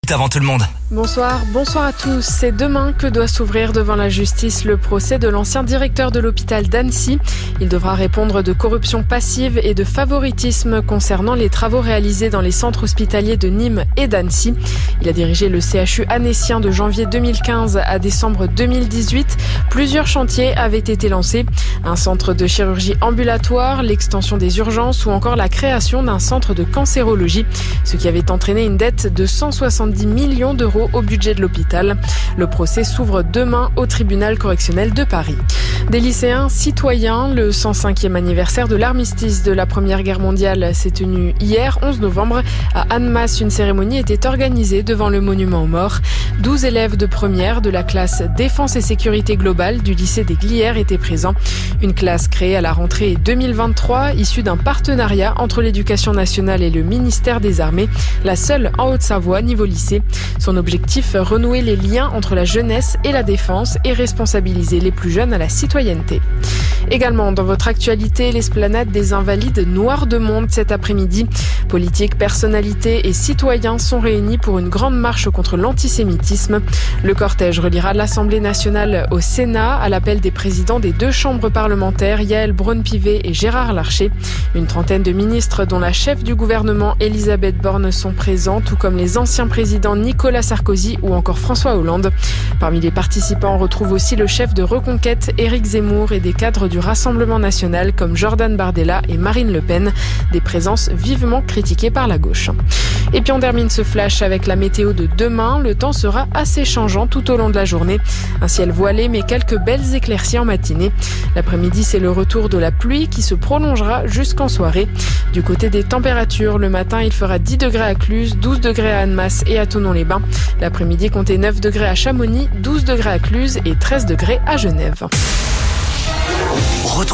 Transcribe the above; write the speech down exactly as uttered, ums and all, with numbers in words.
Avant tout le monde. Bonsoir, bonsoir à tous. C'est demain que doit s'ouvrir devant la justice le procès de l'ancien directeur de l'hôpital d'Annecy. Il devra répondre de corruption passive et de favoritisme concernant les travaux réalisés dans les centres hospitaliers de Nîmes et d'Annecy. Il a dirigé le C H U annécien de janvier deux mille quinze à décembre deux mille dix-huit. Plusieurs chantiers avaient été lancés. Un centre de chirurgie ambulatoire, l'extension des urgences ou encore la création d'un centre de cancérologie. Ce qui avait entraîné une dette de cent soixante-dix millions d'euros au budget de l'hôpital. Le procès s'ouvre demain au tribunal correctionnel de Paris. Des lycéens citoyens, le cent cinquième anniversaire de l'armistice de la Première Guerre mondiale s'est tenu hier, onze novembre. À Annemasse, une cérémonie était organisée devant le monument aux morts. douze élèves de première de la classe Défense et Sécurité Globale du lycée des Glières étaient présents. Une classe créée à la rentrée deux mille vingt-trois, issue d'un partenariat entre l'Éducation nationale et le ministère des Armées, la seule en Haute-Savoie niveau lycée. Son objectif, renouer les liens entre la jeunesse et la défense et responsabiliser les plus jeunes à la citoyenneté. Également dans votre actualité, l'esplanade des Invalides Noirs de Monde cet après-midi. Politiques, personnalités et citoyens sont réunis pour une grande marche contre l'antisémitisme. Le cortège reliera l'Assemblée nationale au Sénat à l'appel des présidents des deux chambres parlementaires, Yael Braun-Pivet et Gérard Larcher. Une trentaine de ministres dont la chef du gouvernement Elisabeth Borne sont présents, tout comme les anciens présidents Nicolas Sarkozy ou encore François Hollande. Parmi les participants, on retrouve aussi le chef de Reconquête, Éric Zemmour, et des cadres du Rassemblement national comme Jordan Bardella et Marine Le Pen. Des présences vivement critiquées par la gauche. Et puis on termine ce flash avec la météo de demain. Le temps sera assez changeant tout au long de la journée. Un ciel voilé mais quelques belles éclaircies en matinée. L'après-midi, c'est le retour de la pluie qui se prolongera jusqu'en soirée. Du côté des températures, le matin, il fera dix degrés à Cluses, douze degrés à Annemasse et à Thonon-les-Bains. L'après-midi, comptez neuf degrés à Chamonix, douze degrés à Cluses et treize degrés à Genève.